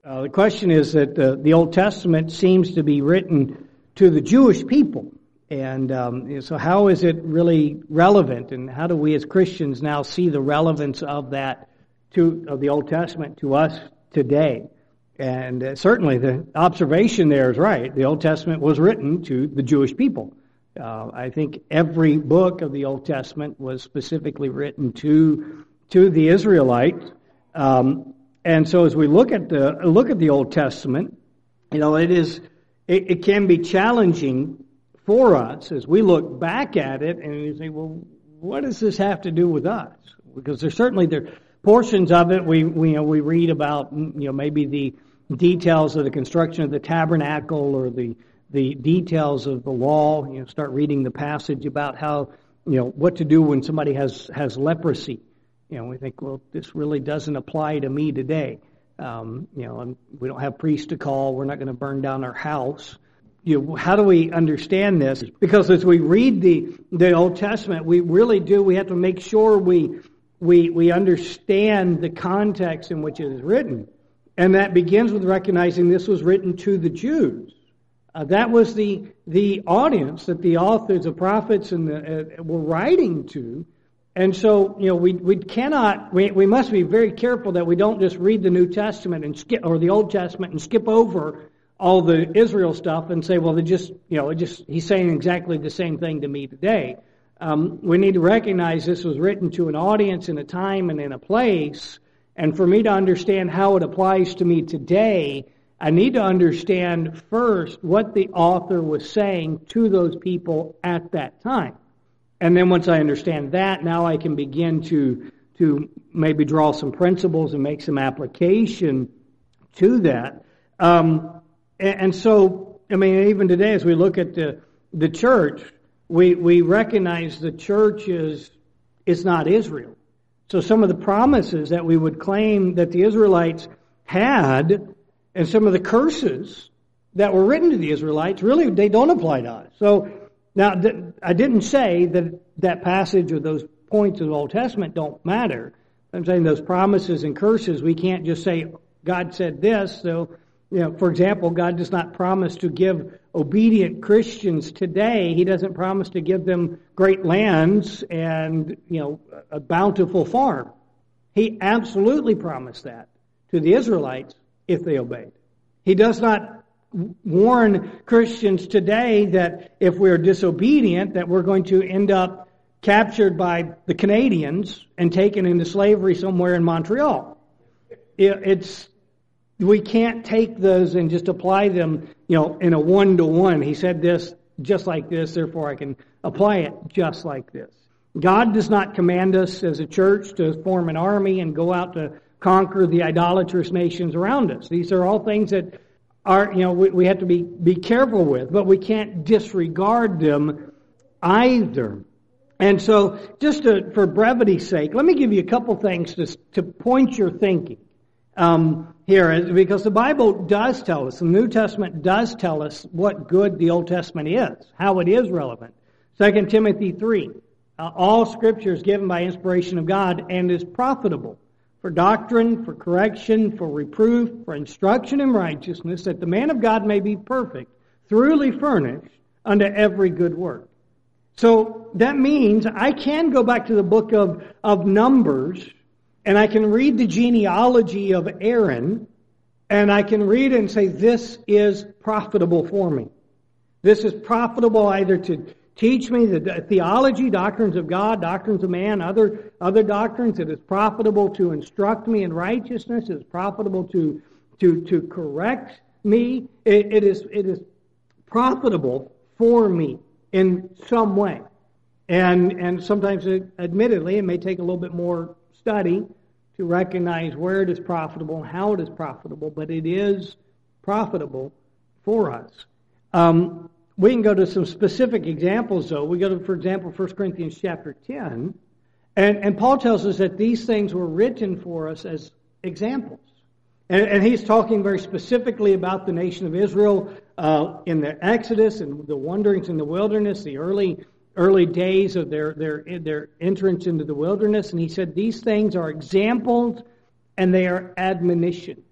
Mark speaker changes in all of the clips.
Speaker 1: The question is that the Old Testament seems to be written to the Jewish people. And so how is it really relevant? And how do we as Christians now see the relevance of that of the Old Testament to us today? And certainly the observation there is right. The Old Testament was written to the Jewish people. I think every book of the Old Testament was specifically written to the Israelites. And so as we look at the Old Testament, it can be challenging for us as we look back at it and you say, well, what does this have to do with us? Because there portions of it we read about, maybe the details of the construction of the tabernacle or the details of the law. Start reading the passage about how, what to do when somebody has leprosy. We think, well, this really doesn't apply to me today. We don't have priests to call. We're not going to burn down our house. How do we understand this? Because as we read the Old Testament, we really do. We have to make sure we understand the context in which it is written, and that begins with recognizing this was written to the Jews. That was the audience that the authors, the prophets, were writing to. And so, we must be very careful that we don't just read the New Testament or the Old Testament and skip over all the Israel stuff and say, well, he's saying exactly the same thing to me today. We need to recognize this was written to an audience in a time and in a place. And for me to understand how it applies to me today, I need to understand first what the author was saying to those people at that time. And then once I understand that, now I can begin to maybe draw some principles and make some application to that. And so, even today as we look at the church, we recognize the church is not Israel. So some of the promises that we would claim that the Israelites had and some of the curses that were written to the Israelites, really, they don't apply to us. So now, I didn't say that passage or those points of the Old Testament don't matter. I'm saying those promises and curses, we can't just say, God said this. So, for example, God does not promise to give obedient Christians today. He doesn't promise to give them great lands and, a bountiful farm. He absolutely promised that to the Israelites if they obeyed. He does not warn Christians today that if we're disobedient, that we're going to end up captured by the Canadians and taken into slavery somewhere in Montreal. We can't take those and just apply them, in a one-to-one. He said this just like this, therefore I can apply it just like this. God does not command us as a church to form an army and go out to conquer the idolatrous nations around us. These are all things that are, we have to be careful with, but we can't disregard them either. And so, just for brevity's sake, let me give you a couple things to point your thinking here, because the Bible does tell us, the New Testament does tell us what good the Old Testament is, how it is relevant. 2 Timothy 3, all Scripture is given by inspiration of God and is profitable for doctrine, for correction, for reproof, for instruction in righteousness, that the man of God may be perfect, thoroughly furnished unto every good work. So that means I can go back to the book of Numbers, and I can read the genealogy of Aaron, and I can read it and say, this is profitable for me. This is profitable either to teach me the theology, doctrines of God, doctrines of man, other doctrines. It is profitable to instruct me in righteousness. It is profitable to correct me. It is profitable for me in some way. And sometimes, admittedly, it may take a little bit more study to recognize where it is profitable and how it is profitable, but it is profitable for us. We can go to some specific examples, though. We go to, for example, 1 Corinthians chapter 10, and Paul tells us that these things were written for us as examples. And he's talking very specifically about the nation of Israel in the Exodus and the wanderings in the wilderness, the early days of their entrance into the wilderness. And he said these things are examples and they are admonitions.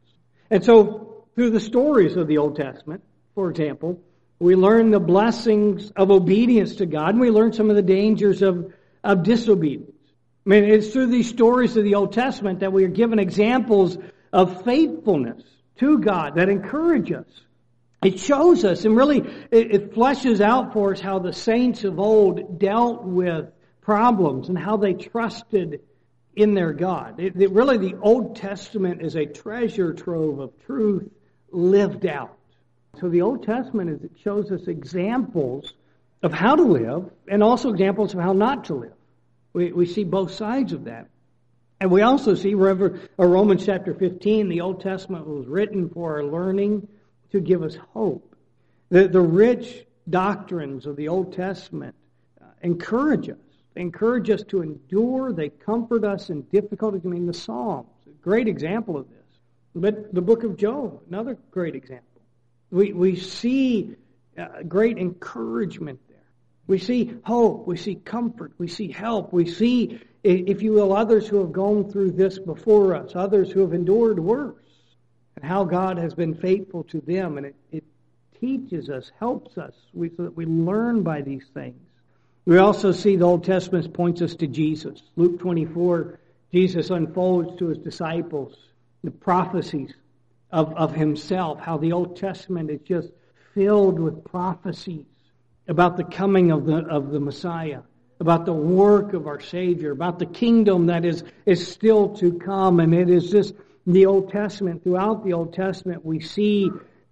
Speaker 1: And so, through the stories of the Old Testament, for example, we learn the blessings of obedience to God, and we learn some of the dangers of disobedience. I mean, it's through these stories of the Old Testament that we are given examples of faithfulness to God that encourage us. It shows us, and really it fleshes out for us how the saints of old dealt with problems and how they trusted in their God. Really, the Old Testament is a treasure trove of truth lived out. So the Old Testament it shows us examples of how to live and also examples of how not to live. We see both sides of that. And we also see Romans chapter 15, the Old Testament was written for our learning to give us hope. The rich doctrines of the Old Testament encourage us. They encourage us to endure. They comfort us in difficulties. I mean, the Psalms, a great example of this. But the book of Job, another great example. We see great encouragement there. We see hope. We see comfort. We see help. We see, if you will, others who have gone through this before us, others who have endured worse, and how God has been faithful to them. And it teaches us, helps us. We learn by these things. We also see the Old Testament points us to Jesus. Luke 24, Jesus unfolds to his disciples the prophecies of himself, how the Old Testament is just filled with prophecies about the coming of the Messiah, about the work of our Savior, about the kingdom that is still to come. And it is just the Old Testament. Throughout the Old Testament, we see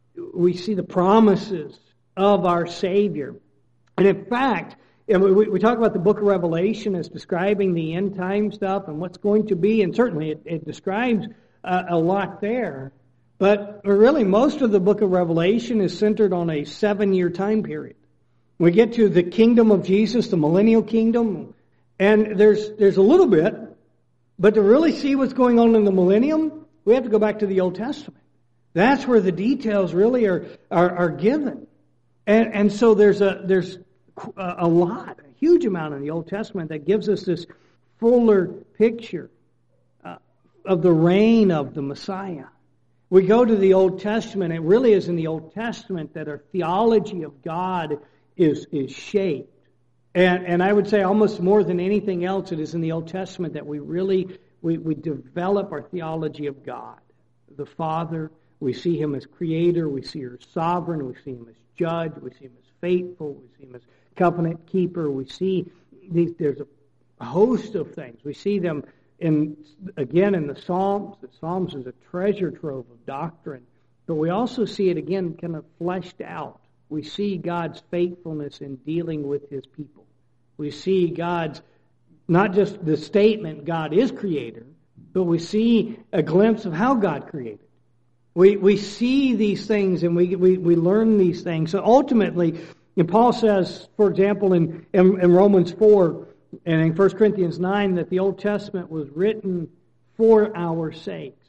Speaker 1: the promises of our Savior. And in fact, we talk about the book of Revelation as describing the end time stuff and what's going to be, and certainly it describes a lot there. But really, most of the book of Revelation is centered on a 7-year time period. We get to the kingdom of Jesus, the millennial kingdom, and there's a little bit, but to really see what's going on in the millennium, we have to go back to the Old Testament. That's where the details really are given. And so there's a lot, a huge amount in the Old Testament that gives us this fuller picture of the reign of the Messiah. We go to the Old Testament, it really is in the Old Testament that our theology of God is shaped. And I would say almost more than anything else, it is in the Old Testament that we really develop our theology of God. The Father, we see Him as Creator, we see Him as Sovereign, we see Him as Judge, we see Him as faithful, we see Him as Covenant Keeper, we see there's a host of things. We see them in the Psalms. The Psalms is a treasure trove of doctrine. But we also see it again kind of fleshed out. We see God's faithfulness in dealing with His people. We see God's, not just the statement, God is Creator, but we see a glimpse of how God created. We see these things and we learn these things. So ultimately, and Paul says, for example, in Romans 4 and in 1 Corinthians 9, that the Old Testament was written for our sakes.